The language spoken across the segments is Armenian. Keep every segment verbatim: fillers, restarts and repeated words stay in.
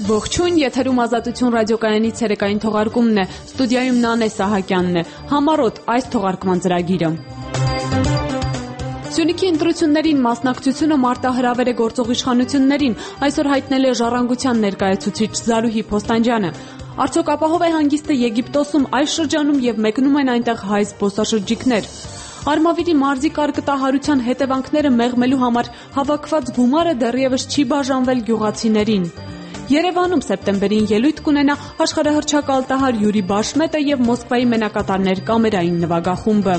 Ողջույն, եթերում Ազատություն ռադիոկայանի ցերեկային թողարկումն է, ստուդիայում Նանե Սահակյանն է, համառոտ այս թողարկման ծրագիրը։ Սյունիքի ընտրություններին մասնակցությունը մարտահրավեր է գործող իշխանություններին, այսօր հայտնել է Ժառանգության ներկայացուցիչ Զարուհի Փոստանջյանը։ Արդյոք ապահով է հանգիստը Եգիպտոսում այս շրջանում եւ մեկնում են այնտեղ հայ զբոսաշրջիկներ։ Արմավիրի մարզի կարկտահարության հետևանքները մեղմելու համար հավաքված գումարը դեռևս չի բաժանվել գյուղացիներին։ Երևանում սեպտեմբերին ելույթ կունենա աշխարհահռչակալտահար Յուրի Բաշմետը եւ Մոսկվայի մենակատարներ կամերային նվագախումբը։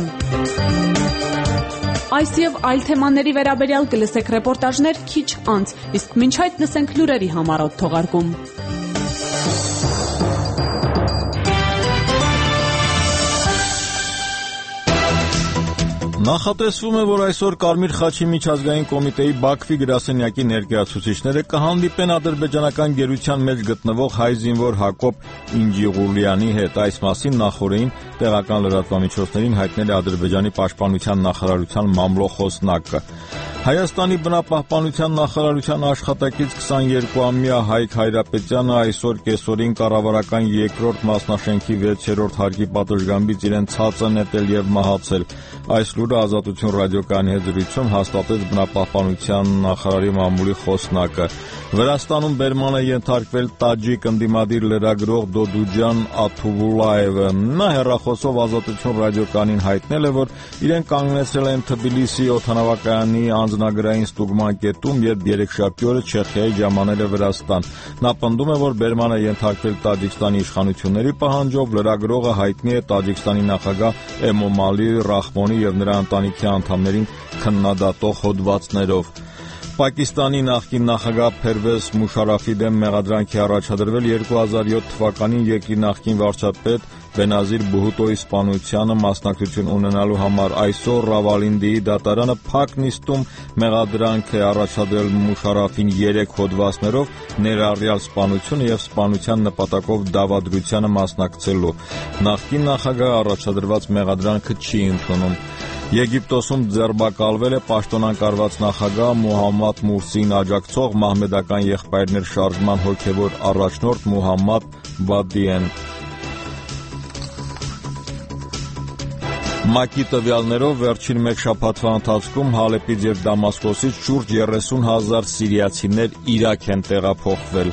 Այս եւ այլ թեմաների վերաբերյալ կլսեք ռեպորտաժներ քիչ անց, իսկ մինչ այդ լսենք լուրերի համառոտ թողարկում։ Նախատեսվում է, որ այսօր Կարմիր խաչի միջազգային կոմիտեի Բաքվի գրասենյակի ներկայացուցիչները կհանդիպեն ադրբեջանական գերության մեջ գտնվող հայ զինվոր Հակոբ Ինջիղուլյանի հետ։ Այս մասին նախօրեին տեղական լրատվամիջոցներին հայտնել է Ադրբեջանի պաշտպանության նախարարության մամլոխոսնակը։ Հայաստանի բնապահպանության նախարարության աշխատակից քսաներկուամյա Հայկ Հայրապետյանը այսօր կեսօրին կառավարական երկրորդ մասնաշենքի վեցերորդ հարկի պատշգամբից իրեն ցածը նետել եւ մահացել։ Այս լուրը Ազատություն ռադիոկայանի հետ զրույցում հաստատեց բնապահպանության նախարարի մամուլի խոսնակը։ Վրաստանում բերման է ենթարկվել տաջիկ ընդդիմադիր լրագրող Դոդուջան Աթուվուլաևը։ Նա հեռախոսով Ազատություն ռադիոկայանին հայտնել է, որ իրեն կանգնեցրել են Թբիլիսի օդանավակայանի անձնագրային ստուգման կետում, երբ երեքշաբթի օրը Չեխիայի ժամանել է Վրաստան։ Նա պնդում է, որ բերման է ենթարկվել Տաջիկստանի իշխանությունների պահանջով, լրագրողը հայտնի է Տաջիկստանի նախագահ Էմոմալի Ռախմոնի եւ նրա ընտանիքի անդամներին քննադատող հոդվածներով։ Պակիստանի նախկին նախագահ Փերվեզ Մուշարաֆի դեմ մեղադրանք է առաջադրվել երկու հազար յոթ թվականին երկրի նախկին վարչապետ Բենազիր Բուհուտոյի սպանությանը մասնակցություն ունենալու համար։ Այսօր Ռավալինդիի դատարանը փակ նիստում մեղադրանք է առաջադրել Մուշարաֆին երեք հոդվածներով, ներառյալ սպանությունը եւ սպանության նպատակով դավադրությանը մասնակցելու։ Նախկին նախագահը առաջադրված մեղադրանքը չի ընդունում։ Եգիպտոսում ձերբակալվել է պաշտոնակարգված նախագահ Մուհամմադ Մուրսիին աջակցող մահմեդական եղբայրներ շարժման հոգևոր առաջնորդ Մուհամմադ Բադիեն։ ՄԱԿ-ի տվյալներով վերջին մեկ շաբաթվա ընթացքում Հալեպից եւ Դամասկոսից շուրջ երեսուն հազար սիրիացիներ Իրաք են տեղափոխվել։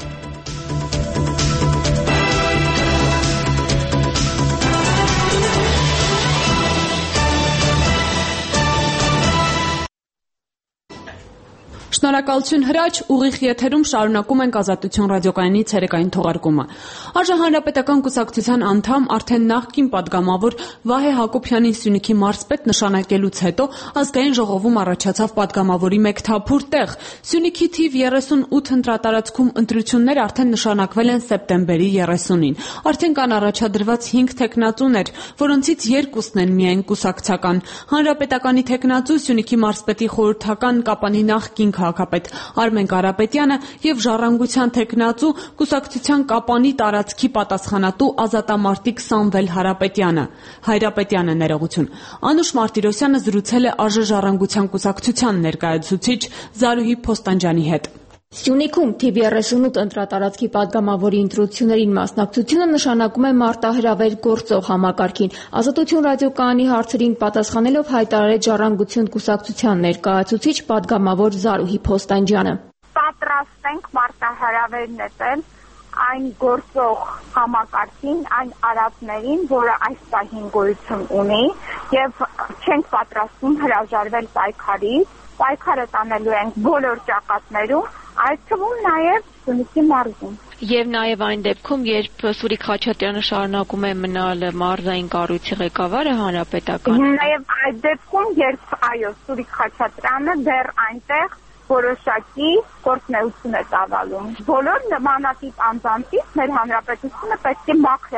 Շնորհակալություն Հրաչ, ուղիղ եթերում շարունակում ենք Ազատություն ռադիոկայանի ցերեկային թողարկումը։ Աժ Հանրապետական կուսակցության անդամ արդեն նախկին падգամավոր Վահե Հակոբյանին Սյունիքի մարզպետ նշանակելուց հետո ազգային ժողովում առաջացավ падգամավորի մեկ թափուր տեղ։ Սյունիքի թիվ երեսունութ ընտրատարածքում ընտրություններ արդեն նշանակվել են սեպտեմբերի երեսունին։ Արդեն կան առաջադրված հինգ թեկնածուներ, որոնցից երկուսն են միայն կուսակցական։ Հանրապետականի թեկնածու Սյունիքի մարզպետի խորհրդական կապանի նախկին քաղաքապետ Արմեն Կարապետյանը եւ Ժառանգության թեկնածու կուսակցության կապանի տարածքի պատասխանատու ազատամարտիկ Սամվել Հարապետյանը։ Հայրապետյանը ներողություն։ Անուշ Մարտիրոսյանը զրուցել է ԱԺ Ժառանգության կուսակցության ներկայացուցիչ Զարուհի Փոստանջյանի հետ։ Սյունիքում թիվ երեսունութ ընտրատարածքի падգամավորի ընտրություններին մասնակցությունը նշանակում է մարտահրավեր գործող համակարգին։ Ազատություն ռադիոկայանի հարցերին պատասխանելով հայտարարեց Ժառանգություն կուսակցության ներկայացուցիչ падգամավոր Զարուհի Փոստանջյանը։ Պատրաստ ենք մարտահրավեր նետել այն գործող համակարգին, այն արատներին, որը այս պահին գոյություն ունի, եւ չենք պատրաստվում հրաժարվել պայքարից։ Պայքարը տանելու ենք բոլոր ճակատներում, այդ թվում նաև Սյունիքի մարզում։ Եվ նաև այն դեպքում, երբ Սուրիկ Խաչատրյանը շարունակում է մնալ մարզային կառույցի ղեկավարը հանրապետական։ Նաև այդ դեպքում, երբ այո, Սուրիկ Խաչատրյանը դեռ այնտեղ որոշակի գործունեություն է ծավալում։ Բոլոր նմանատիպ անձանցից մեր հանրապետությունը պետք է մաքրենք։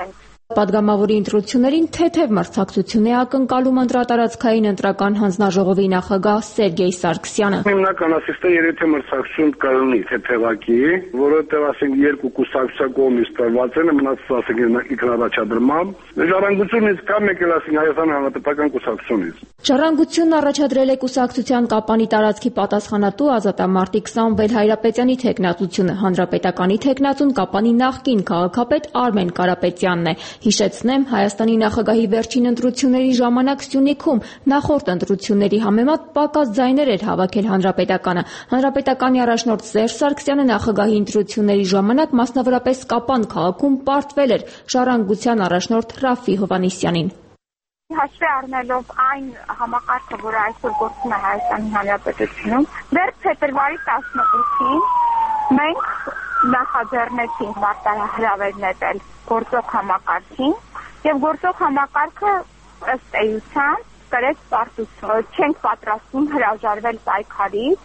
Պատգամավորի ընտրություններին թեթև մրցակցություն է ակնկալում ընտրատարածքային ընտրական հանձնաժողովի նախագահ Սերգեյ Սարգսյանը։ Հիմնական ասիստը երեթե մրցակցություն կլինի թեթևակի, որովհետև ասենք երկու կուսակցության կողմից տրված են, մնացած ասենք ինքնառաջադրմամբ։ Ժառանգությունից կամ եկել ասենք Հայաստան Հանրապետական կուսակցությունից։ Ժառանգությունն առաջադրել է կուսակցության Կապանի տարածքի պատասխանատու ազատամարտի Սամվել Հայրապետյանի թեկնածությունը, Հանրապետականի թեկնածուն Կապանի նախկին քաղաքապետ Արմեն Կարապետյանն է։ Հիշեցնեմ, Հայաստանի նախագահի վերջին ընտրությունների ժամանակ Սյունիքում նախորդ ընտրությունների համեմատ պակաս ձայներ էր հավաքել Հանրապետականը։ Հանրապետականի առաջնորդ Սերժ Սարգսյանը նախագահի ընտրությունների ժամանակ մասնավորապես Կապան քաղաքում պարտվել էր Ժառանգության առաջնորդ Ռաֆի Հովհաննիսյանին։ Հաշվի առնելով այն համակարգը, որը այսօր գործում է Հայաստանի Հանրապետությունում, դեռ փետրվարի տասնութին մենք նախաձեռնեցինք մարտահրավեր նետել գործող համակարգին եւ գործող համակարգը ըստ էության կրեց պարտություն։ Չենք պատրաստվում հրաժարվել պայքարից։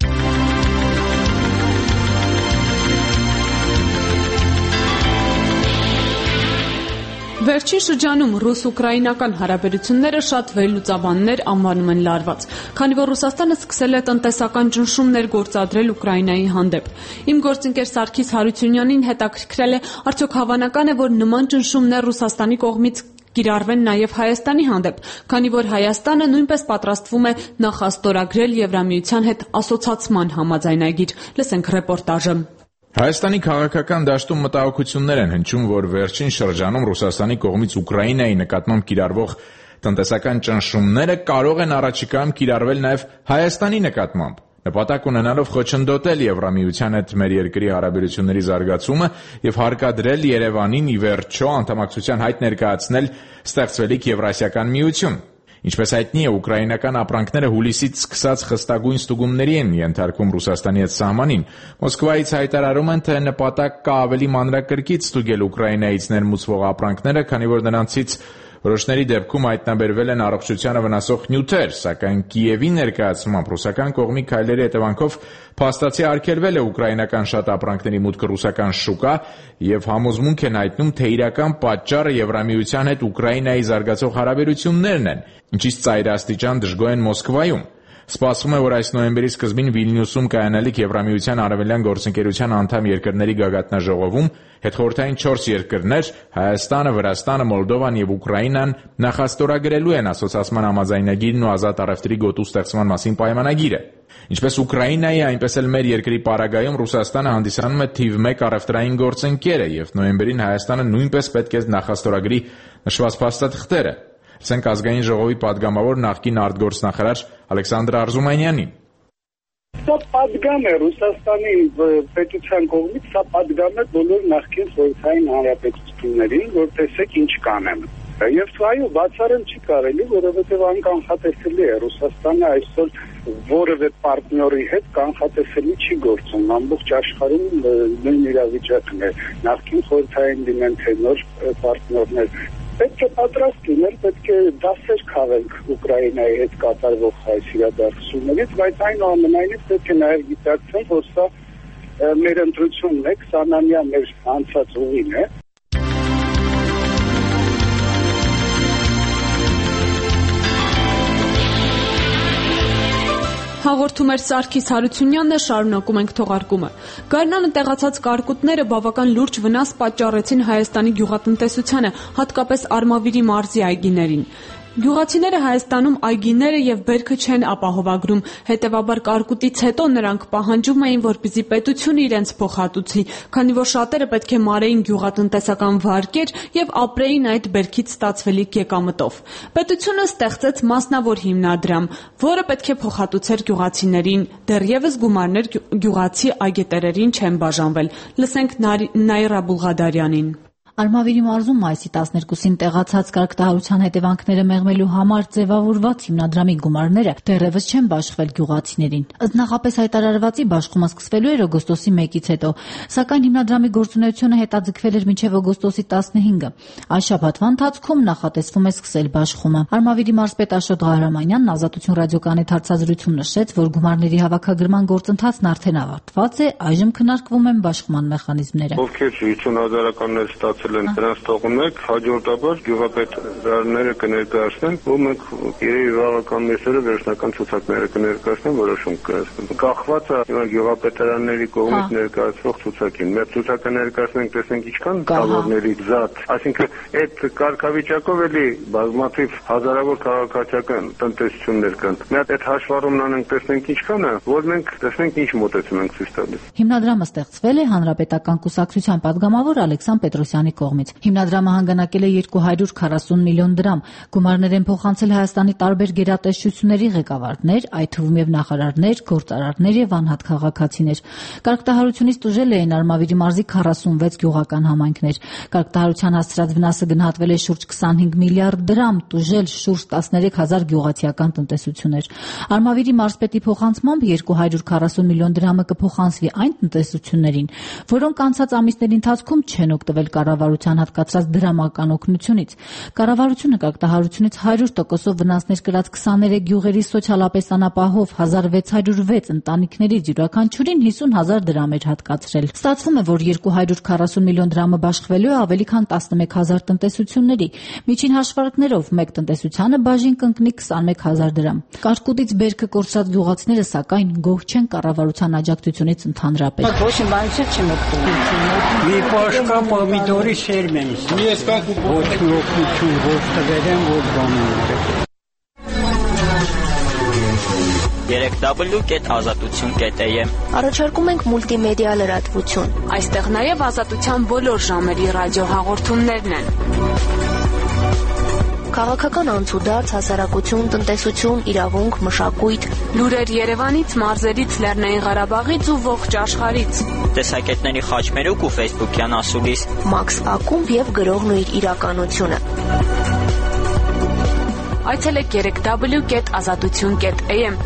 Վերջին շրջանում ռուս-ուկրաինական հարաբերությունները շատ վերլուծաբաններ անվանում են լարված, քանի որ Ռուսաստանը սկսել է տնտեսական ճնշումներ գործադրել Ուկրաինայի հանդեպ։ Իմ գործընկեր Սարգիս Հարությունյանին հետաքրքրել է, արդյոք հավանական է, որ նման ճնշումներ Ռուսաստանի կողմից կիրառվեն նաև Հայաստանի հանդեպ, քանի որ Հայաստանը նույնպես պատրաստվում է նախաստորագրել Եվրամիության հետ ասոցացման համաձայնագիր։ Լսենք ռեպորտաժը։ Հայաստանի քաղաքական դաշտում մտահոգություններ են հնչում, որ վերջին շրջանում Ռուսաստանի կողմից Ուկրաինայի նկատմամբ կիրառվող տնտեսական ճնշումները կարող են առաջիկայում կիրառվել նաև Հայաստանի նկատմամբ, նպատակ ունենալով խոչընդոտել Եվրամիության հետ մեր երկրի հարաբերությունների զարգացումը եւ հարկադրել Երևանին ի վերջո անդամակցության հայտ ներկայացնել ստեղծվելիք Եվրասիական միություն։ Ինչպես հայտնի է, ուկրաինական ապրանքները հուլիսից սկսած խստագույն ստուգումների են ենթարկվում Ռուսաստանի հետ սահմանին։ Մոսկվայից հայտարարում են, թե նպատակ կա ավելի մանրակրկիտ ստուգել Ուկրաինայից ներմուծվող ապրանքները, քանի որ նրանցից որոշների դեպքում հայտնաբերվել են առողջությանը վնասող նյութեր, սակայն Կիևի ներկայացմամբ ռուսական կողմի քայլերի հետևանքով փաստացի արգելվել է ուկրաինական շատ ապրանքների մուտքը ռուսական շուկա եւ համոզմունք են հայտնում, թե իրական պատճառը Եվրամիության հետ Ուկրաինայի զարգացող հարաբերություններն են, ինչից ծայրաստիճան դժգոհ են Մոսկվայում։ Սպասվում է, որ այս նոյեմբերի սկզբին Վիլնյուսում կայանալիք Եվրամիության արևելյան գործընկերության անդամ երկրների գագաթնաժողովում հետխորհրդային չորս երկրներ՝ Հայաստանը, Վրաստանը, Մոլդովան եւ Ուկրաինան նախաստորագրելու են ասոցիացման համաձայնագիրն ու ազատ առևտրի գոտու ստեղծման մասին պայմանագիրը։ Ինչպես Ուկրաինայի, այնպես էլ մեր երկրի պարագայում Ռուսաստանը հանդիսանում է թիվ մեկ առևտրային գործընկերը եւ նոյեմբերին Հայաստանը նույնպես պետք է նախաստորագրի նշված փաստաթղթերը։ Ասենք ազգային ժողովի падգամավոր նախկին արտգործնախարար Ալեքսանդր Արզումանյանին։ Սա падգամ է Ռուսաստանի պետության կողմից, սա падգամ է բոլոր նախկին խորհրդային հանրապետություններին, որ տեսեք ինչ կանեն։ Եվ այո, բացառել չի կարելի, որովհետև անկանխատեսելի է Ռուսաստանը այսօր որևէ պարտների հետ կանխատեսելի չի գործում, ամբողջ աշխարհում նույն իրավիճակն է, նախկին խորհրդային լինեն թե նոր պարտներներ։ Պետք է պատրաստ լինել, պետք է դասեր քաղենք Ուկրաինայի հետ կատարվող այս իրադարձություններից, բայց այնուամենայնիվ պետք է նաև գիտակցել, որ սա մեր ընտրությունն է, քսանամյա մեր անցած ուղին է։ Հաղորդում էր Սարգիս Հարությունյանն է, շարունակում ենք թողարկումը։ Գարնանը տեղացած կարկուտները բավական լուրջ վնաս պատճառեցին Հայաստանի գյուղատնտեսությանը, հատկապես Արմավիրի մարզի այգիներին։ Գյուղացիները Հայաստանում այգիները եւ բերքը չեն ապահովագրում, հետեւաբար կարկուտից հետո նրանք պահանջում էին, որպեսզի պետությունը իրենց փոխհատուցի, քանի որ շատերը պետք է մարեին գյուղատնտեսական վարկեր եւ ապրեին այդ բերքից ստացվելիք եկամտով։ Պետությունը ստեղծեց մասնավոր հիմնադրամ, որը պետք է փոխհատուցեր գյուղացիներին, դեռևս գումարներ գյուղացի այգետերերին չեն բաժանվել։ Լսենք Նաիրա Բուլղադարյանին։ Արմավիրի մարզում մայիսի տասներկուսին տեղացած կարգտահարության հետևանքները մեղմելու համար ձևավորված հիմնադրամի գումարները դեռևս չեն բաշխվել գյուղացիներին։ Ըստ նախապես հայտարարվածի բաշխումը սկսվելու էր օգոստոսի մեկից հետո, սակայն հիմնադրամի գործունեությունը հետաձգվել էր մինչև օգոստոսի տասնհինգը։ Այս շաբաթվա ընթացքում նախատեսվում է սկսել բաշխումը։ Արմավիրի մարզպետ Աշոտ Ղահրամանյանն Ազատություն ռադիոկայանի հարցազրույցում նշեց, որ գումարների հավաքագրման գործընթացն արդեն ավարտված է, այժմ քննարկվում են բաշխման մեխանիզմները։ Ովքեր հիսուն հազարականներ ստացել են դրանց թողունակ, հաջորդաբար գյուղապետարները կներկայացնեն, ու մենք իրերի վաղական մեսերը վերջնական ցուցակները կներկայացնեն, որոշում կայացնեն։ Կախված է գյուղապետարանների կողմից ներկայացվող ցուցակին։ Մեր ցուցակը ներկայացնենք, տեսնենք ինչքան տավորների զատ, այսինքն այդ կարգավիճակով էլի բազմաթիվ հազարավոր քաղաքացիական տնտեսություններ կան։ Մի հատ այդ հաշվառումն անենք, տեսնենք ինչքան է, որ մենք տեսնենք ինչ մոտեցում ենք ցույց տալիս։ Հիմնադրամը ստեղծվել է Հանրապետական կուսակցության падգամավոր Ալեքսան Պետրոսյանի կողմից։ Հիմնադրամը հանգանակել է երկու հարյուր քառասուն միլիոն դրամ։ Գումարներ են փոխանցել Հայաստանի տարբեր գերատեսչությունների ղեկավարներ, այդ թվում եւ նախարարներ, գործարարներ եւ անհատ քաղաքացիներ։ Կարգտահարությունից տուժել էին Արմավիրի մարզի քառասունվեց գյուղական համայնքներ։ Կարգտահարության հասցրած վնասը գնահատվել է շուրջ քսանհինգ միլիարդ դրամ, տուժել շուրջ տասներեք հազար գյուղացիական տնտեսություններ։ Արմավիրի մարզպետի փոխանցմամբ երկու հարյուր քառասուն միլիոն դրամը կփոխանցվի այն տնտեսություններին, որոնք անցած ամիսների ընթացքում չեն օգտվել կառավարության հատկացրած դրամական օգնությունից։ Կառավարությունը կարգտահարությունից հարյուր տոկոսով վնասներ կրած քսաներեք գյուղերի սոցիալապես անապահով հազար վեց հարյուր վեց ընտանիքներից յուրաքանչյուրին հիսուն հազար դրամ էր հատկացրել։ Ստացվում է, որ երկու հարյուր քառասուն միլիոն դրամը բաշխվելու է ավելի քան տասնմեկ հազար տնտեսությունների։ Միջին հաշվարկներով մեկ տնտեսությանը բաժին կընկնի քսանմեկ հազար դրամ։ Կարկուտից բերքը կորցրած գյուղացիները սակայն գոհ չեն կառավարության աջակցությունից ընդհանրապես։ Ոչ մի բան չեմ օգտվում։ Մի պաշկա պոմիդորի շերմ եմ։ Ես կակու ոչ մի օգնություն ոչ տվել եմ, ոչ բան։ երեք դաբլյու կետ ազատություն կետ է եմ Առաջարկում ենք մուլտիմեդիա լրատվություն։ Այստեղ նաև ազատության բոլոր ժամերի ռադիոհաղորդումներն են։ Քաղաքական անցուդարձ, հասարակություն, տնտեսություն, իրավունք, մշակույթ, լուրեր Երևանից, մարզերից, Լեռնային Ղարաբաղից ու ողջ աշխարհից։ Տեսակետների խաչմերուկ ու ֆեյսբուքյան ասուլիս։ Մաքս Ակումբ եւ գրողն ու իր իրականությունը։ Այցելեք երեք դաբլյու կետ ազատություն կետ է եմ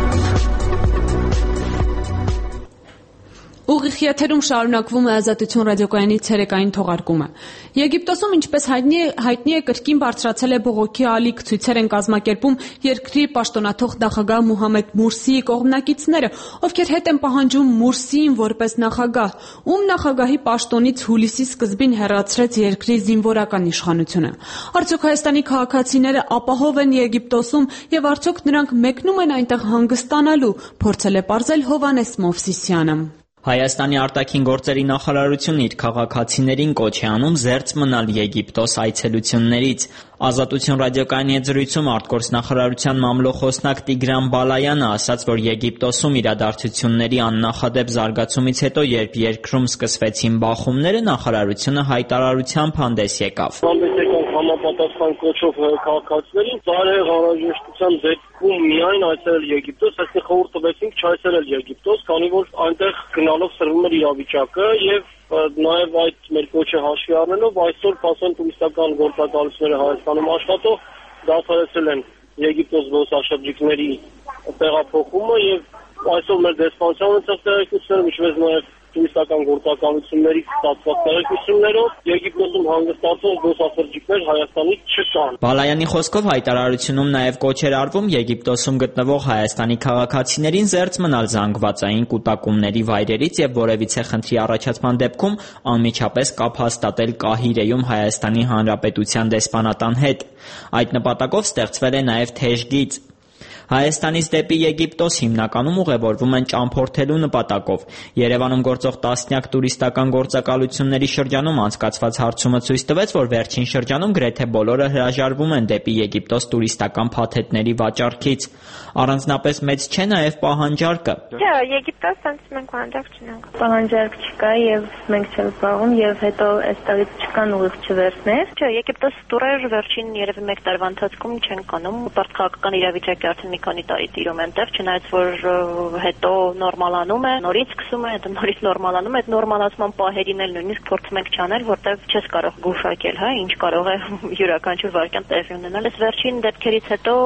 Ուղիղ եթերում շարունակվում է Ազատություն ռադիոկայանի ցերեկային թողարկումը։ Եգիպտոսում, ինչպես հայտնի է, հայտնի է կրկին բարձրացել է բողոքի ալիք, ցույցեր են կազմակերպում երկրի պաշտոնաթող նախագահ Մուհամեդ Մուրսիի կողմնակիցները, ովքեր հետ են պահանջում Մուրսիին որպես նախագահ, ում նախագահի պաշտոնից հուլիսի սկզբին հեռացրեց երկրի զինվորական իշխանությունը։ Արդյոք Հայաստանի քաղաքացիները ապահով են Եգիպտոսում եւ արդյոք նրանք մեկնում են այնտեղ հանգստանալու, փորձել է պարզել Հովանես Մովսիսյանը։ Հայաստանի արտաքին գործերի նախարարությունն իր քաղաքացիներին կոչ է անում զերծ մնալ Եգիպտոս այցելություններից։ Ազատություն ռադիոկայանի հետ զրույցում արտգործնախարարության մամլոխոսնակ Տիգրան Բալայանը ասաց, որ Եգիպտոսում իրադարձությունների աննախադեպ զարգացումից հետո, երբ երկրում սկսվեցին բախումները, նախարարությունը հայտարարությամբ հանդես եկավ։ Համապատասխան կոչով քաղաքացիներին ծայրահեղ անհրաժեշտության դեպքում միայն այցելել Եգիպտոս, այսինքն խորհուրդ տվեցինք չայցելել Եգիպտոս, քանի որ այնտեղ գնալով սրվում էր իրավիճակը եւ նաեւ այդ մեր կոչը հաշվի առնելով այսօր փաստորեն տուրիստական գործակալությունները Հայաստանում աշխատող դադարեցրել են Եգիպտոս զբոսաշրջիկների տեղափոխումը եւ այսօր մեր դեսպանության ցեղտերությունները միջվեց նաեւ տուրիստական գործակալությունների ստացված տեղեկություններով Եգիպտոսում հանգստացող զբոսաշրջիկներ Հայաստանից չկան։ Բալայանի խոսքով հայտարարությունում նաև կոչ էր արվում Եգիպտոսում գտնվող Հայաստանի քաղաքացիներին զերծ մնալ զանգվածային կուտակումների վայրերից եւ որևիցե խնդրի առաջացման դեպքում անմիջապես կապ հաստատել Կահիրեում Հայաստանի Հանրապետության դեսպանատան հետ։ Այդ նպատակով ստեղծվել է նաև թեժ գիծ։ Հայաստանից դեպի Եգիպտոս հիմնականում ուղևորվում են ճամփորդելու նպատակով։ Երևանում գործող տասնյակ տուրիստական գործակալությունների շրջանում անցկացված հարցումը ցույց տվեց, որ վերջին շրջանում գրեթե բոլորը հրաժարվում են դեպի Եգիպտոս տուրիստական փաթեթների վաճառքից։ Առանձնապես մեծ չէ նաև պահանջարկը։ Չէ, Եգիպտոս ցանց մենք պահանջարկ չունենք։ Պահանջարկ չկա եւ մենք չենք զբաղվում եւ հետո այստեղից չկան ուղիղ չվերցներ։ Չէ, Եգիպտոս տուրեր վերջին երևի մեկ տարվա ընթացքում չեն կանում։ Պարտքական իրավիճակի արդեն մի քանի տարի տիրում են տեղ, չնայած որ հետո նորմալանում է, նորից սկսում է, հետո նորից նորմալանում է, այդ նորմալացման պահերին էլ նույնիսկ փորձում ենք չանել, որտեղ չես կարող գուշակել, հա, ինչ կարող է յուրաքանչյուր վարքյան տեղի ունենալ։ Այս վերջին դեպքերից հետո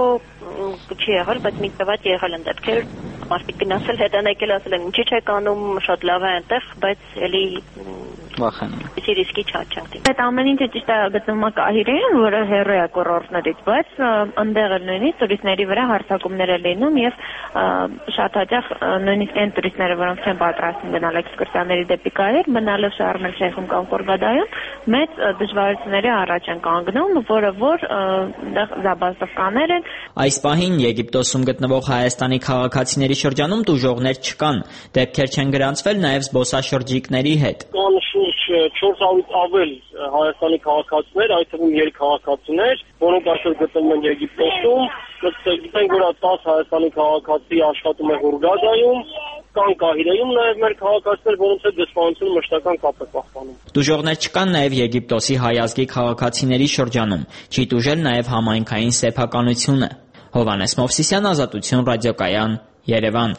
չի եղել, բայց մի տված եղել են դեպքեր, մարդիկ գնացել հետանեկել ասել են ինչի՞ չեք անում, շատ լավ է այնտեղ, բայց էլի վախենում։ Իսկ ռիսկի չաչատի։ Այդ ամեն ինչը ճիշտ է գտնվում է Կահիրեին, որը հեռու է կուրորտներից, բայց այնտեղ էլ նույնիսկ տուրիստների վրա հարձակումներ են լինում եւ շատ հաճախ նույնիսկ այն տուրիստները, որոնք չեն պատրաստվում գնալ էքսկուրսիաների դեպի Կահիր, մնալով Շարմ էլ-Շեյխում կամ Խորգադայում, մեծ դժվարությունների առաջ են կանգնում, որը որ այնտեղ զաբաստովկաներ են։ Այս պահին Եգիպտոսում գտնվող Հայաստանի քաղաքացիների շրջանում տուժողներ չկան։ Դեպքեր չեն գրանցվել նաև զբոսաշրջիկների հետ։ Կան շուրջ չորս հարյուրից ավել Հայաստանի քաղաքացիներ, այդ թվում երեք քաղաքացիներ, որոնք այսօր գտնվում են Եգիպտոսում։ Գիտենք, որ տասը Հայաստանի քաղաքացի աշխատում է Հուրգադայում, կան Կահիրեում նաև մեր քաղաքացիներ, որոնց հետ դեսպանությունը մշտական կապ է պահպանում։ Տուժողներ չկան նաև Եգիպտոսի հայ ազգի քաղաքացիների շրջանում։ Չի տուժել նաև համայնքային սեփականությունը։ Հովհաննես Մովսիսյան, Ազատություն ռադիոկայան, Երևան։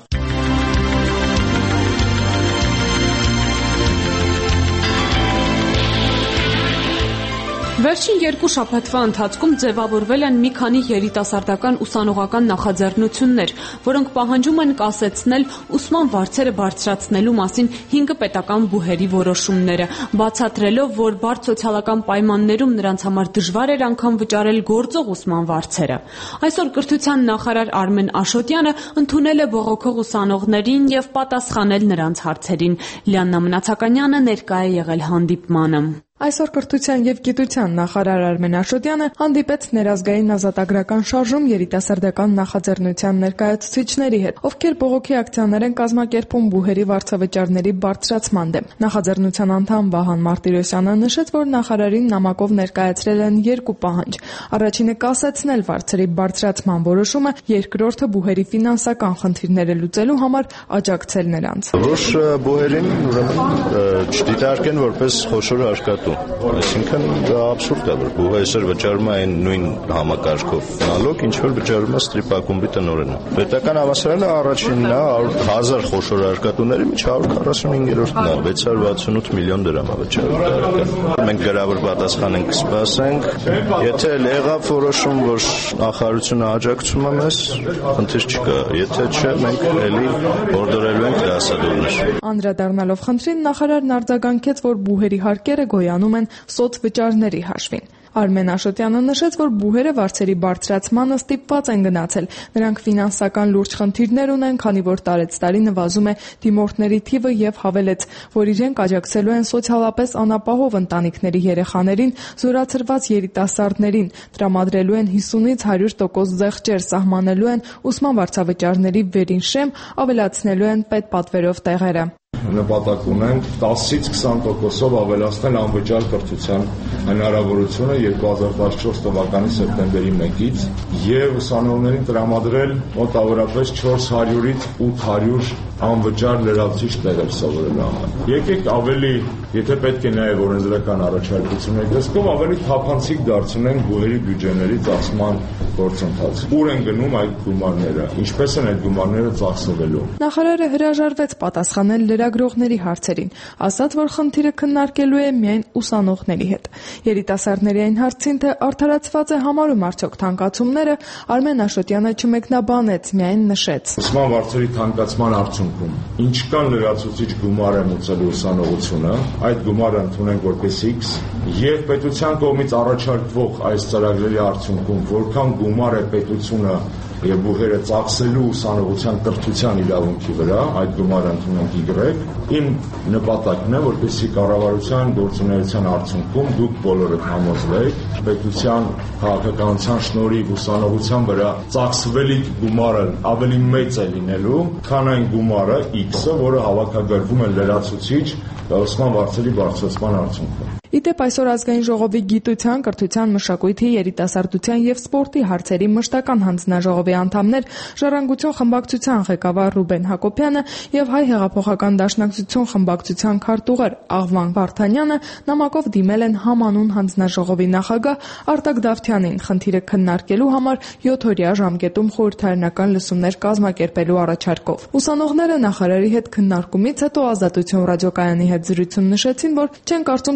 Վերջին երկու շաբաթվա ընթացքում ձևավորվել են մի քանի երիտասարդական ուսանողական նախաձեռնություններ, որոնք պահանջում են կասեցնել ուսման վարձերը բարձրացնելու մասին հինգ պետական բուհերի որոշումները, բացատրելով, որ բարդ սոցիալական պայմաններում նրանց համար դժվար էր անգամ վճարել գործող ուսման վարձերը։ Այսօր կրթության նախարար Արմեն Աշոտյանը ընդունել է բողոքող ուսանողներին եւ պատասխանել նրանց հարցերին։ Լիաննա Մնացականյանը ներկա է եղել հանդիպմանը։ Այսօր կրթության եւ գիտության նախարար Արմեն Աշոտյանը հանդիպեց ներազգային ազատագրական շարժում երիտասարդական նախաձեռնության ներկայացուցիչների հետ, ովքեր բողոքի ակցիաներ են կազմակերպում բուհերի վարձավճարների բարձրացման դեմ։ Նախաձեռնության անդամ Վահան Մարտիրոսյանը նշեց, որ նախարարին նամակով ներկայացրել են երկու պահանջ։ Առաջինը կասեցնել վարձերի բարձրացման որոշումը, երկրորդը բուհերի ֆինանսական խնդիրները լուծելու համար աջակցել նրանց։ Որ բուհերին ուրեմն չդիտարկեն որպես խոշոր արկածություն։ Այսինքն դա աբսուրդ է, որ բուհը այսօր վճարում է այն նույն համակարգով նալոգ, ինչ որ վճարում է ստրիպակումբի տնօրենը։ Պետական համալսարանը առաջինն է հազար խոշոր արկատուների մեջ հարյուր քառասունհինգերորդն է, վեց հարյուր վաթսունութ միլիոն դրամ է վճարում։ Մենք գրավոր պատասխան ենք սպասենք, եթե եղավ որոշում, որ նախարարությունը աջակցում է մեզ, խնդիր չկա, եթե չէ, մենք էլի հորդորելու ենք դասադուլներ։ Անդրադառնալով խնդրին, նախարարն արձագանքեց, որ բուհերի հարկերը գոյանում են սոցվճարների հաշվին։ Արմեն Աշոտյանը նշեց, որ բուհերը վարձերի բարձրացմանը ստիպված են գնացել։ Նրանք ֆինանսական լուրջ խնդիրներ ունեն, քանի որ տարեցտարի նվազում է դիմորդների թիվը եւ հավելեց, որ իրենք աջակցելու են սոցիալապես անապահով ընտանիքների երեխաներին, զորացրված երիտասարդներին, տրամադրելու են հիսունից հարյուր տոկոս զեղչեր, սահմանելու են ուսման վարձավճարների վերին շեմ, ավելացնելու են պետպատվերով տեղերը։ Նպատակ ունենք տասից քսան տոկոսով ավելացնել անվճար կրթության հնարավորությունը երկու հազար տասնչորս թվականի սեպտեմբերի մեկից եւ ուսանողներին տրամադրել մոտավորապես չորս հարյուրից ութ հարյուր անվճար լրացուցիչ տեղեր սովորելու համար։ Եկեք ավելի, եթե պետք է նաեւ օրենսդրական առաջարկություններ դասկով ավելի թափանցիկ դարձնենք բուհերի բյուջեների ծախսման գործընթացը։ Ուր են գնում այդ գումարները, ինչպես են այդ գումարները ծախսվելու։ Նախարարը հրաժարվեց պատասխանել լրագրողների հարցերին, ասաց, որ խնդիրը քննարկելու է միայն ուսանողների հետ։ Երիտասարդների այն հարցին, թե արդարացված է համարում արդյոք թանկացումները, Արմեն Աշոտյանը չմեկնաբանեց, միայն նշեց. Ուսման վարձերի թանկացման արդյունքում ինչքան լրացուցիչ գումար է մուծելու ուսանողությունը, այդ գումարը ընդունենք որպես X, եւ պետության կողմից առաջարկվող այս ծրագրերի արդյունքում որքան գումար է պետությունը եւ բուհերը ծախսելու ուսանողության կրթության իրավունքի վրա, այդ գումարը ընդունենք Y, իմ նպատակն է, որպեսզի կառավարության գործունեության արդյունքում դուք բոլորդ համոզվեք, պետության քաղաքականության շնորհիվ ուսանողության վրա ծախսվելիք գումարը ավելի մեծ է լինելու, քան այն գումարը X-ը, որը հավաքագրվում է լրացուցիչ ուսման վարձերի բարձրացման արդյունքում։ Իդեպ այսօր ազգային ժողովի գիտության, կրթության, մշակույթի, երիտասարդության եւ սպորտի հարցերի մշտական հանձնաժողովի անդամներ Ժառանգություն խմբակցության ղեկավար Ռուբեն Հակոբյանը եւ Հայ հեղափոխական դաշնակցություն խմբակցության քարտուղար Աղվան Վարդանյանը նամակով դիմել են համանուն հանձնաժողովի նախագահ Արտակ Դավթյանին խնդիրը քննարկելու համար յոթօրյա ժամկետում խորհրդարանական լսումներ կազմակերպելու առաջարկով։ Ուսանողները նախարարի հետ քննարկումից հետո Ազատություն ռադիոկայանի հետ զրույցում նշեցին, որ չեն կարծում, թե բուհ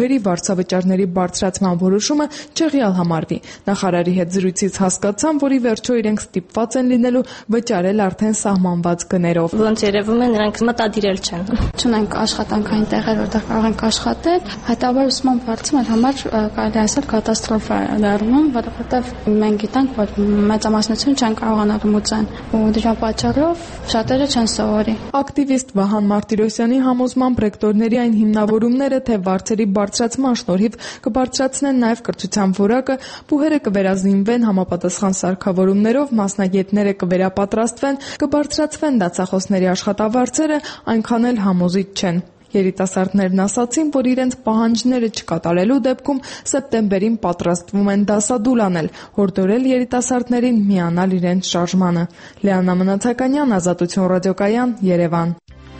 բուհերի վարձավճարների բարձրացման որոշումը չեղյալ համարվի։ Նախարարի հետ զրույցից հասկացան, որ ի վերջո իրենք ստիպված են լինելու վճարել արդեն սահմանված գներով։ Ոնց երևում է, նրանք մտադիրել չեն։ Չունենք աշխատանքային տեղեր, որտեղ կարող ենք աշխատել, հետաբար ուսման բարձրացում այդ համար կարելի ասել կատաստրոֆա է դառնում, որովհետև մենք գիտենք, որ մեծամասնություն չեն կարողանա լուծեն ու դրա պատճառով շատերը չեն սովորի։ Ակտիվիստ Վահան Մարտիրոսյանի համոզմամբ ռեկտորների այն հիմնավորումները, թե վարձերի բարձրացման շնորհիվ կբարձրացնեն նաև կրթության որակը, բուհերը կվերազինվեն համապատասխան սարքավորումներով, մասնագետները կվերապատրաստվեն, կբարձրացվեն դասախոսների աշխատավարձերը, այնքան էլ համոզիչ չեն։ Երիտասարդներն ասացին, որ իրենց պահանջները չկատարելու դեպքում սեպտեմբերին պատրաստվում են դասադուլ անել, հորդորել երիտասարդներին միանալ իրենց շարժմանը։ Լիանա Մնացականյան, Ազատություն ռադիոկայան, Երևան։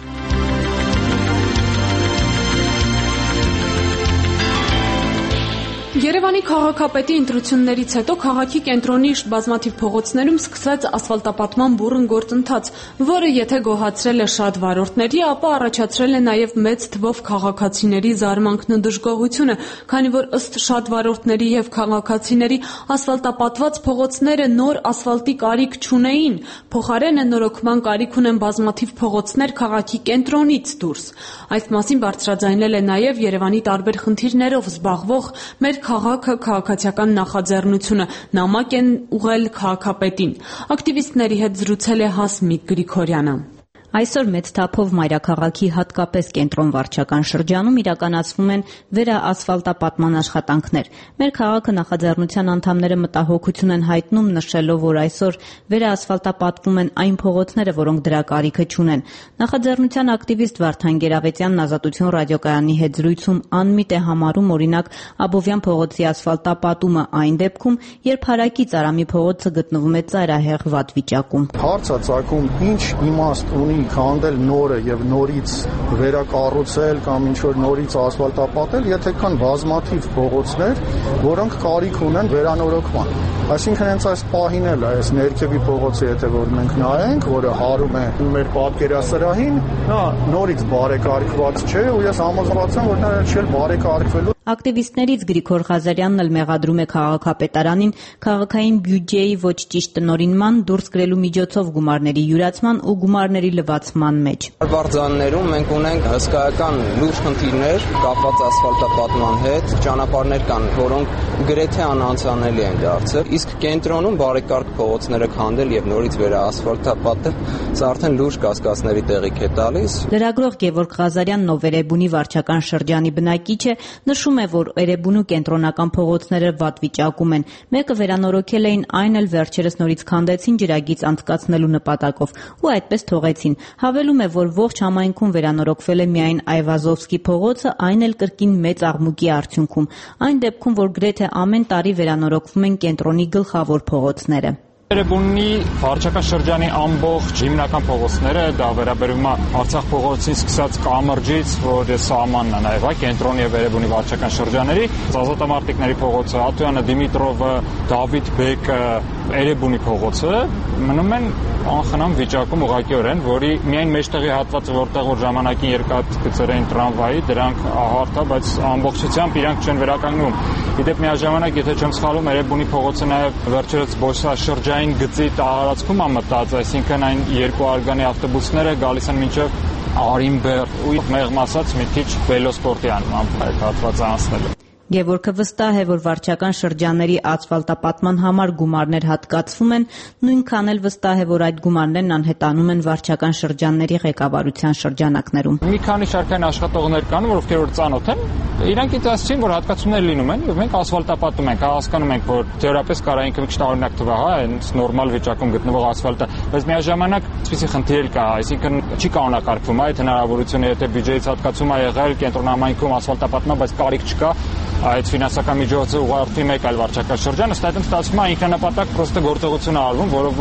Երևանի քաղաքապետի ընտրություններից հետո քաղաքի կենտրոնի բազմաթիվ փողոցներում սկսվեց ասֆալտապատման բուռն գործընթաց, որը եթե գոհացրել է շատ վարորդների, ապա առաջացրել է նաև մեծ թվով քաղաքացիների զարմանքն ու դժգոհությունը, քանի որ ըստ շատ վարորդների եւ քաղաքացիների ասֆալտապատված փողոցները նոր ասֆալտի կարիք չունեին, փոխարենը նորոգման կարիք ունեն բազմաթիվ փողոցներ քաղաքի կենտրոնից դուրս։ Այս մասին բարձրաձայնել է նաև Երևանի տարբեր խնդիրներով զբաղվող մեր քաղաքը քաղաքացիական նախաձեռնությունը նամակ են ուղղել քաղաքապետին։ Ակտիվիստների հետ զրուցել է Հասմիկ Գրիգորյանը։ Այսօր մեծ թափով մայրաքաղաքի հատկապես կենտրոն վարչական շրջանում իրականացվում են վերաասֆալտապատման աշխատանքներ։ Մեր քաղաքը նախաձեռնության անդամները մտահոգություն են հայտնում, նշելով, որ այսօր վերաասֆալտապատվում են այն փողոցները, որոնք դրա կարիքը չունեն։ Նախաձեռնության ակտիվիստ Վարդան Գերավետյանն Ազատություն ռադիոկայանի հետ զրույցում անմիտ է համարում օրինակ Աբովյան փողոցի ասֆալտապատումը այն դեպքում, երբ հարակից Արամի փողոցը գտնվում է ծայրահեղ վատ վիճակում։ Հարց է ծագում, ինչ իմաստ ունի քանդել նորը եւ նորից վերակառուցել կամ ինչ որ նորից ասֆալտապատել, եթե կան բազմաթիվ փողոցներ, որոնք կարիք ունեն վերանորոգման։ Այսինքն հենց այս պահին էլ այս ներքևի փողոցը, եթե որ մենք նայենք, որը հարում է մեր պատկերասրահին, նա նորից բարեկարգված չէ ու ես համոզված եմ, որ նա չէ բարեկարգվելու։ Ակտիվիստներից Գրիգոր Ղազարյանն էլ մեղադրում է քաղաքապետարանին քաղաքային բյուջեի ոչ ճիշտ տնօրինման, դուրս գրելու միջոցով գումարների յուրացման ու գումարների լվացման մեջ։ Բարբարձաններում մենք ունենք հսկայական լուրջ խնդիրներ կապված ասֆալտապատման հետ, ճանապարհներ կան, որոնք գրեթե անանցանելի են դարձել, իսկ կենտրոնում բարեկարգ փողոցները քանդել եւ նորից վերաասֆալտապատել, սա արդեն լուրջ կասկածների տեղիք է տալիս։ Լրագրող Գևորգ Ղազարյանն, ով Էրեբունի վարչական շրջանի բնակիչ է, նշում է, որ Էրեբունու կենտրոնական փողոցները վատ վիճակում են։ Մեկը վերանորոգել էին, այն էլ վերջերս նորից քանդեցին ջրագիծ անցկացնելու նպատակով ու այդպես թողեցին։ Հավելում է, որ ողջ համայնքում վերանորոգվել է միայն Այվազովսկի փողոցը, այն էլ կրկին մեծ աղմուկի արդյունքում։ Այն դեպքում, որ գրեթե ամեն տարի վերանորոգվում են կենտրոնի գլխավոր փողոցները։ Էրեբունի վարչական շրջանի ամբողջ հիմնական փողոցները, դա վերաբերում է Արցախ փողոցից սկսած Կամրջից, որ սահմանն է նաև կենտրոնի եւ Էրեբունի վարչական շրջանների, Ազատամարտիկների փողոցը, Ատոյանը, Դիմիտրովը, Դավիթ Բեկը, Էրեբունի փողոցը մնում են անխնամ վիճակում ուղղակիորեն, որի միայն մեջտեղի հատվածը, որտեղ որ ժամանակին երկաթգծեր էին տրամվայի, դրանք ահարթ է, բայց ամբողջությամբ իրանք չեն վերականգնում։ Իդեպ միաժամանակ, եթե չեմ սխալվում, Էրեբունի փողոցը նաև վերջերս զբոսաշրջային գծի տարածքում է մտած, այսինքն այն երկու արգանի ավտոբուսները գալիս են մինչև Արինբեր ու մեղմ ասած մի քիչ վելոսպորտյան այդ հատվածը անցնելու։ Գևորգը վստահ է, որ վարչական շրջանների ասֆալտապատման համար գումարներ հատկացվում են, նույնքան էլ վստահ է, որ այդ գումարներն անհետանում են վարչական շրջանների ղեկավարության շրջանակներում։ Մի քանի շարքային աշխատողներ կան, ովքեր որ ծանոթ են, իրանք ինձ ասացին, որ հատկացումներ լինում են, եւ մենք ասֆալտապատում ենք, հասկանում ենք, որ թեորիապես կարող ինքը մի քիչ տարօրինակ թվա, հա, այնց նորմալ վիճակում գտնվող ասֆալտը, բայց միաժամանակ այսպիսի խնդիր կա, այսինքն չի կանոնակարգվում այդ հնարավորությունը, եթե բյուջեից հատկացում ա եղել կենտրոնամայնքում ասֆալտապատման, բայց կարիք չկա, այդ ֆինանսական միջոցը ուղղորդի մեկ այլ վարչական շրջան, ըստ այդմ ստացվում է ինքնանպատակ պրոստը գործողություն արվում, որով որ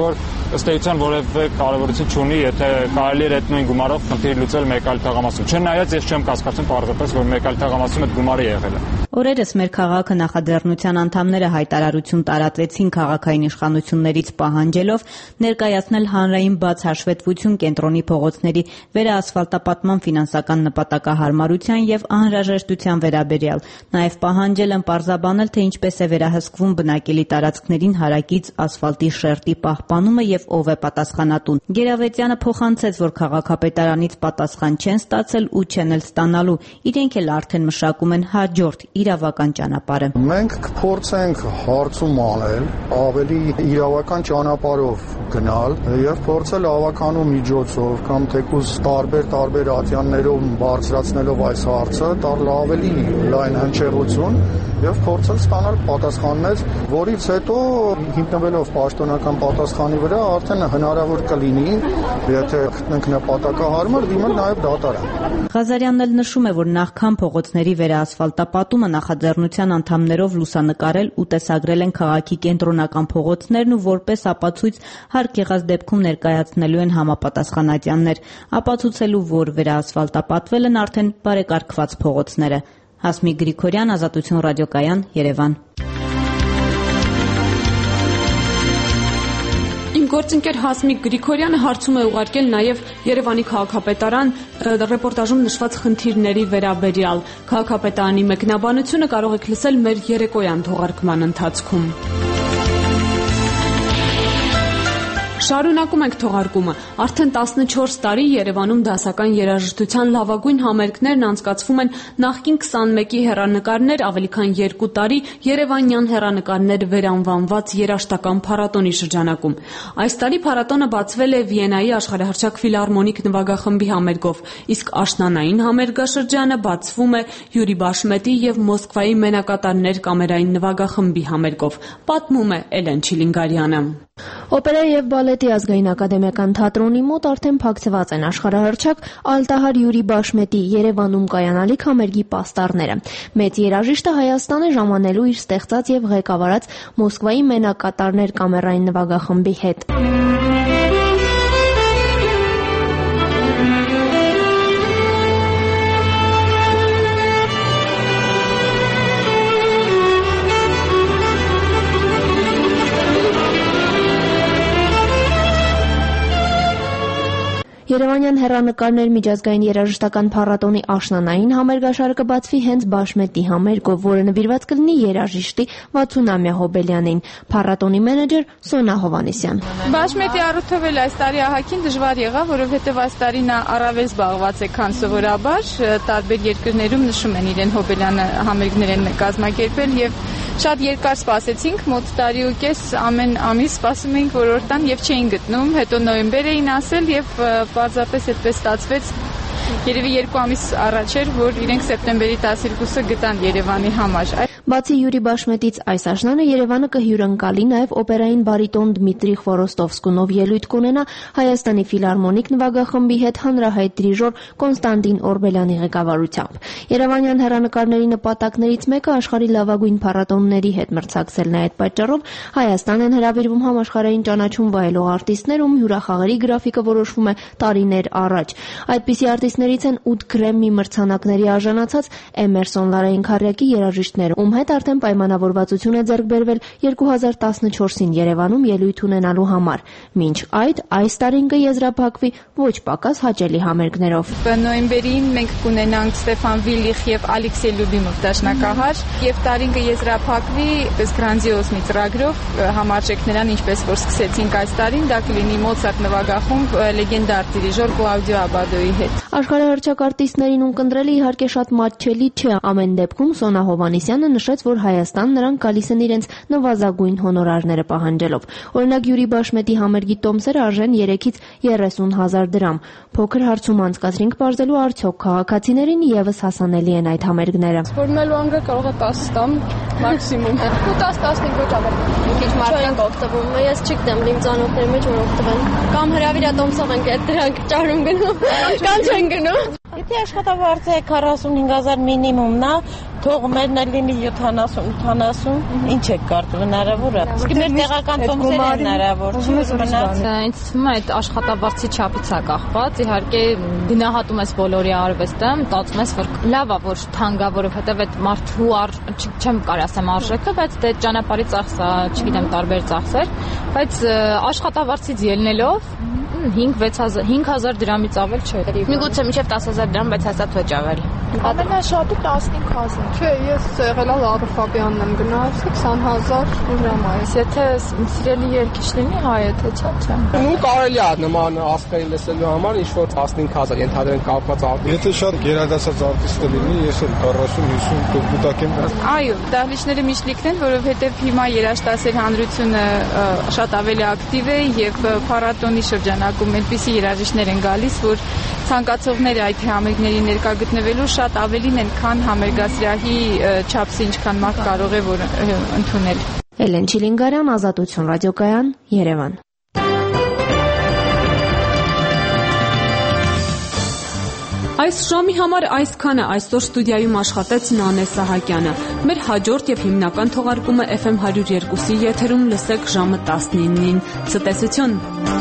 ըստ էության որևէ կարևորություն չունի, եթե կարելի է այդ նույն գումարով խնդիր լուծել մեկ այլ թաղամասում։ Չնայած ես չեմ կասկածում պարզապես, որ մեկ այլ թաղամասում այդ գումարը եղել է։ Օրերս մեր քաղաքը նախաձեռնության անդամները հայտարարություն տարածեցին քաղաքային իշխանություններից պահանջելով ներկայացնել հանրային բաց հաշվետվություն կենտրոնի փողոցների վերաասֆալտապատման ֆինանսական նպատակահարմարության եւ անհրաժեշտության վերաբերյալ։ Նաեւ պահանջել են պարզաբանել, թե ինչպես է վերահսկվում բնակելի տարածքներին հարակից ասֆալտի շերտի պահպանումը եւ ով է պատասխանատուն։ Գերավետյանը փոխանցեց, որ քաղաքապետարանից պատասխան չեն ստացել ու չեն էլ ստանալու։ Իրենք էլ արդեն մշակում են հաջորդ իրավական ճանապարհը։ Մենք կփորձենք հարցում անել, ավելի իրավական ճանապարհով գնալ եւ փորձել ավականու միջոցով կամ թեկուզ տարբեր-տարբեր ատյաններով բարձրացնելով այս հարցը տալ ավելի լայն հնչեղություն եւ փորձել ստանալ պատասխաններ, որից հետո հիմնվելով պաշտոնական պատասխանի վրա արդեն հնարավոր կլինի, եթե գտնենք նպատակահարմար, դիմել նաեւ դատարան։ Ղազարյանն էլ նշում է, որ նախքան փողոցների վերաասֆալտապատումը նախաձեռնության անդամներով լուսանկարել ու տեսագրել են քաղաքի կենտրոնական փողոցներն ու որպես ապացույց հարկ եղած դեպքում ներկայացնելու են համապատասխանատյաններ, ապացուցելու, որ վերաասֆալտապատվել են արդեն բարեկարգված փողոցները։ Հասմիկ Գրիգորյան, Ազատություն ռադիոկայան, Երևան։ Իմ գործընկեր Հասմիկ Գրիգորյանը հարցում է ուղարկել նաև Երևանի քաղաքապետարան ռեպորտաժում նշված խնդիրների վերաբերյալ։ Քաղաքապետարանի մեկնաբանությունը կարող եք լսել մեր երեկոյան թողարկման ընթացքում։ Շարունակում ենք թողարկումը։ Արդեն տասնչորս տարի Երևանում դասական երաժշտության լավագույն համերգներն անցկացվում են նախկին քսանմեկի հեռանկարներ, ավելի քան երկու տարի Երևանյան հեռանկարներ վերանվանված երաժշտական փառատոնի շրջանակում։ Այս տարի փառատոնը բացվել է Վիեննայի աշխարհահռչակ ֆիլհարմոնիկ նվագախմբի համերգով, իսկ աշնանային համերգաշրջանը բացվում է Յուրի Բաշմետի եւ Մոսկվայի մենակատարներ կամերային նվագախմբի համերգով։ Պատմում է Էլեն Չիլինգարյանը։ Օպերայի եւ բալետի ազգային ակադեմիական թատրոնի մոտ արդեն փակցված են աշխարհահռչակ Ալտահար Յուրի Բաշմետի Երևանում կայանալիք համերգի պաստառները։ Մեծ երաժիշտը Հայաստան է ժամանելու իր ստեղծած եւ ղեկավարած Մոսկվայի մենակատարներ կամերային նվագախմբի հետ։ Երևանյան հեռանկարներ միջազգային երաժշտական փառատոնի աշնանային համերգաշարը բացվի հենց Բաշմետի համերգով, որը նվիրված կլինի երաժիշտի վաթսունամյա Հոբելյանին։ Փառատոնի մենեջեր Սոնա Հովանեսյան։ Բաշմետի առիթով էլ այս տարի ահագին դժվար եղավ, որովհետև այս տարի նա առավել զբաղված է, քան սովորաբար։ Տարբեր երկրներում նշում են իրեն Հոբելյանը համերգներ են կազմակերպել եւ շատ երկար սպասեցինք, մոտ տարի ու կես ամեն ամիս սպասում էինք, որ օրտան եւ չէին գտնում, հետո նոյեմբեր էին ասել եւ պարզապես այդպես ստացվեց։ Երևի երկու ամիս առաջ էր, որ իրենք սեպտեմբերի տասնհինգը գտան Երևանի համար։ Բացի Յուրի Բաշմետից այս աշնանը Երևանը կհյուրընկալի նաև օպերային բարիտոն Դմիտրի Խորոստովսկունով ելույթ կունենա Հայաստանի ֆիլհարմոնիկ նվագախմբի հետ հանրահայտ դիրիժոր Կոնստանտին Օրբելյանի ղեկավարությամբ։ Երևանյան հեռանկարների նպատակներից մեկը աշխարհի լավագույն փառատոնների հետ մրցակցելն է։ Այդ պատճառով Հայաստան են հրավիրվում համաշխարհային ճանաչում վայելող արտիստներ, ում հյուրախաղերի գրաֆիկը որոշվում է տարիներ առաջ։ Այդպիսի արտիստներից են ութ Գրեմմի մրցանակների արժանացած Էմերսոն Լարայինքարյակի երաժիշտները, ում հետ արդեն պայմանավորվածություն է ձեռք բերվել երկու հազար տասնչորսին Երևանում ելույթ ունենալու համար։ Մինչ այդ այս տարին կեզրափակվի ոչ պակաս հաճելի համերգներով։ Նոյեմբերին մենք կունենանք Ստեփան Վիլիխ եւ Ալեքսեյ Լյուբիմով դաշնակահար եւ տարին կեզրափակվի պես գրանձիոզ մի ծրագրով համարժեք նրան, ինչպես որ սկսեցինք այս տարին, դա կլինի Մոցարտ նվագախումբ լեգենդար դիրիժոր Կլաուդիո Աբադոյի հետ։ Աշխարհահռչակ արտիստներին ունկնդրելը իհարկե շատ մատչելի չէ, ամեն դեպքում Սոնա Հովանեսյանը նշեց, որ Հայաստան նրանք գալիս են իրենց նվազագույն հոնորարները պահանջելով։ Օրինակ Յուրի Բաշմետի համերգի տոմսերը արժեն երեքից երեսուն հազար դրամ։ Փոքր հարցում անցկացրինք բարձելու արդյոք քաղաքացիներին եւս հասանելի են այդ համերգները։ Սպորնելու անգամ կարող է տասը տամ մաքսիմում։ ու տասը տասնհինգ ոչ ավելի։ Մի քիչ մարդիկ օգտվում են, ես չգիտեմ, իմ ծանոթների մեջ որ օգտվեն։ Կամ հրավիրատոմսով են դրանք ճարում գնում, կամ չեն գնում։ Դե աշխատավարձը քառասունհինգ հազար մինիմումն է, թող մերն էլ լինի յոթանասուն ութանասուն, ինչ է կարծում հնարավոր է։ Իսկ մեր տեղական տոմսերը հնարավոր չի մնաց։ Ինձ թվում է այդ աշխատավարձի չափից է կախված, իհարկե գնահատում ես բոլորի արվեստը, մտածում ես, որ լավ է, որ թանկ է, որովհետև այդ մարդու չեմ կարող ասեմ արժեքը, բայց դե ճանապարհի ծախսը, չգիտեմ, տարբեր ծախսեր, բայց աշխատավարձից ելնելով հինգ հազար դրամից ավել չէ։ Միգուցե մինչև տասը հազար դրամ, բայց հաստատ ոչ ավել։ Ամենաշատը տասնհինգ հազար։ Չէ, ես եղել եմ Լարա Ֆաբյանն եմ գնացել քսան հազար դրամ է։ Եթե սիրելի երգիչ լինի հայ, թե չէ, չէ։ Ու կարելի է նման ասկային լսելու համար ինչ որ տասնհինգ հազար ենթադրեն կապված արտիստ։ Եթե շատ գերադասած արտիստը լինի, ես էլ քառասուն հիսուն կուտակեմ։ Այո, դահլիճները միշտ լիքն են, որովհետև հիմա երաժշտասեր հանրությունը շատ ավելի ակտիվ է եւ փառատոնի շրջանակում այդպիսի երաժիշտներ են գալիս, որ ցանկացողները այդ համերգների ներկա գտնվելու շատ ավելին են, քան համերգասրահի չափսը ինչքան մարդ կարող է որ ընդունել։ Էլեն Չիլինգարյան, Ազատություն ռադիոկայան, Երևան։ Այս ժամի համար այսքանը այսօր ստուդիայում աշխատեց Նանե Սահակյանը։ Մեր հաջորդ եւ հիմնական թողարկումը Էֆ Էմ հարյուր երկուսի եթերում լսեք ժամը տասնինին։ Ցտեսություն։